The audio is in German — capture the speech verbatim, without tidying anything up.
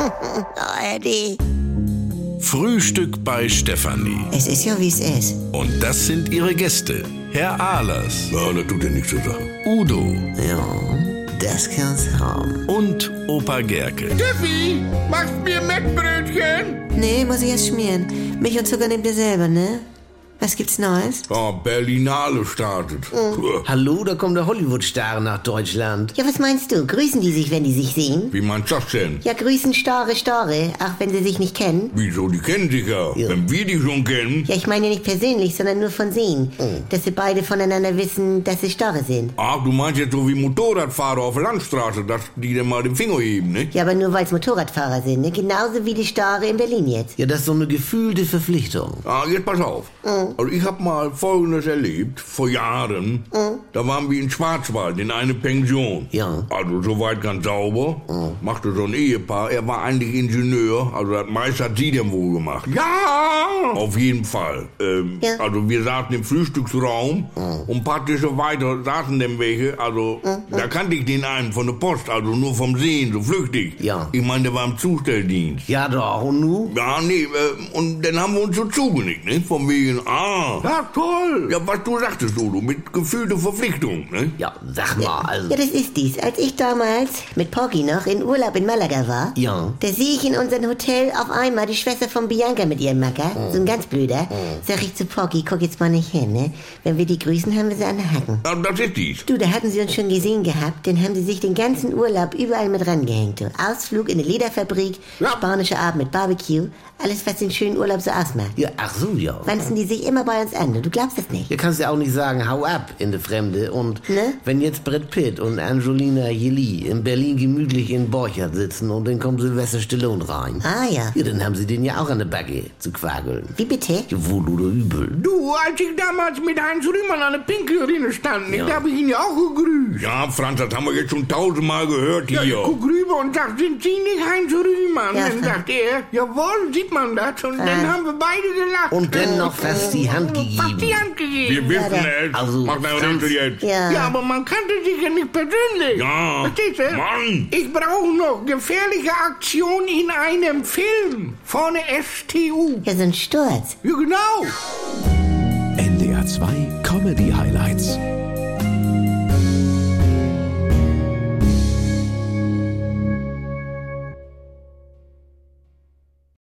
Oh, Eddie. Frühstück bei Stefanie. Es ist ja, wie es ist. Und das sind ihre Gäste. Herr Ahlers. Ja, das tut ja nichts zur Sache. Udo. Ja, das kann's haben. Und Opa Gerke. Steffi, machst mir Mettbrötchen? Nee, muss ich erst schmieren. Milch und Zucker nehmt ihr selber, ne? Was gibt's Neues? Ja, Berlinale startet. Puh. Hallo, da kommt der Hollywood-Star nach Deutschland. Ja, was meinst du? Grüßen die sich, wenn die sich sehen? Wie meinst du das denn? Ja, grüßen Starre, Starre, auch wenn sie sich nicht kennen. Wieso, die kennen sich ja. Ja. Wenn wir die schon kennen. Ja, ich meine ja nicht persönlich, sondern nur von Sehen. Dass sie beide voneinander wissen, dass sie Starre sind. Ach, du meinst jetzt so wie Motorradfahrer auf der Landstraße, dass die dann mal den Finger heben, ne? Ja, aber nur weil es Motorradfahrer sind, ne? Genauso wie die Starre in Berlin jetzt. Ja, das ist so eine gefühlte Verpflichtung. Ah, jetzt pass auf. Also ich hab mal Folgendes erlebt, vor Jahren. Da waren wir in Schwarzwald, in eine Pension. Ja. Also soweit ganz sauber. Machte so ein Ehepaar. Er war eigentlich Ingenieur, also das meiste hat sie denn wohl gemacht. Ja! Auf jeden Fall. Ähm, Ja. Also wir saßen im Frühstücksraum und praktisch so weiter saßen denn welche. Also da kannte ich den einen von der Post, also nur vom Sehen, so flüchtig. Ja. Ich meine, der war im Zustelldienst. Ja doch, und nu? Ja, nee, äh, und dann haben wir uns so zugenickt, ne? Von wegen, ah, Ja, toll! ja, was du sagtest, Udo, mit gefühlter Verpflichtung, ne? Ja, sag mal, also... Ja, das ist dies. Als ich damals mit Porky noch in Urlaub in Malaga war, Ja. da sehe ich in unserem Hotel auf einmal die Schwester von Bianca mit ihrem Macker, so ein ganz blöder. Sag ich zu Porky, guck jetzt mal nicht hin, ne? Wenn wir die grüßen, haben wir sie an der Hacken. Ja, das ist dies. Du, da hatten sie uns schon gesehen gehabt, dann haben sie sich den ganzen Urlaub überall mit rangehängt. Du. Ausflug in eine Lederfabrik, Ja. spanischer Abend mit Barbecue, alles, was den schönen Urlaub so ausmacht. Ja, ach so, ja. Wanzen die sich immer bei uns an, du glaubst das nicht. Du kannst ja auch nicht sagen, hau ab in die Fremde. Und Ne? wenn jetzt Brad Pitt und Angelina Jolie in Berlin gemütlich in Borchardt sitzen und dann kommt Sylvester Stallone rein. Ah ja. Ja, dann haben sie den ja auch an der Backe zu quageln. Wie bitte? Ja, wohl oder übel. Du, als ich damals mit Heinz Rühmann an der Pinkeline stand, Ja. da habe ich ihn ja auch gegrüßt. Ja, Franz, das haben wir jetzt schon tausendmal gehört Ja, ich hier. guck rüber und sag, sind Sie nicht Heinz Rühmann? Ja, Dann Franz. sagt er, jawohl, sieht man das. Und dann haben wir beide gelacht. Und dann noch fast die Hand Fast die gegeben. Hand gegeben. Wir wissen Ja, es. Also, Mach dein Franz- Rätsel jetzt. Ja. Ja, aber man kannte sich ja nicht persönlich. Ja. Verstehst du? Mann. Ich brauche noch gefährliche Aktion in einem Film. Vorne S T U. Ja, so ein Sturz. Ja, genau. N D R zwei Comedy Highlights.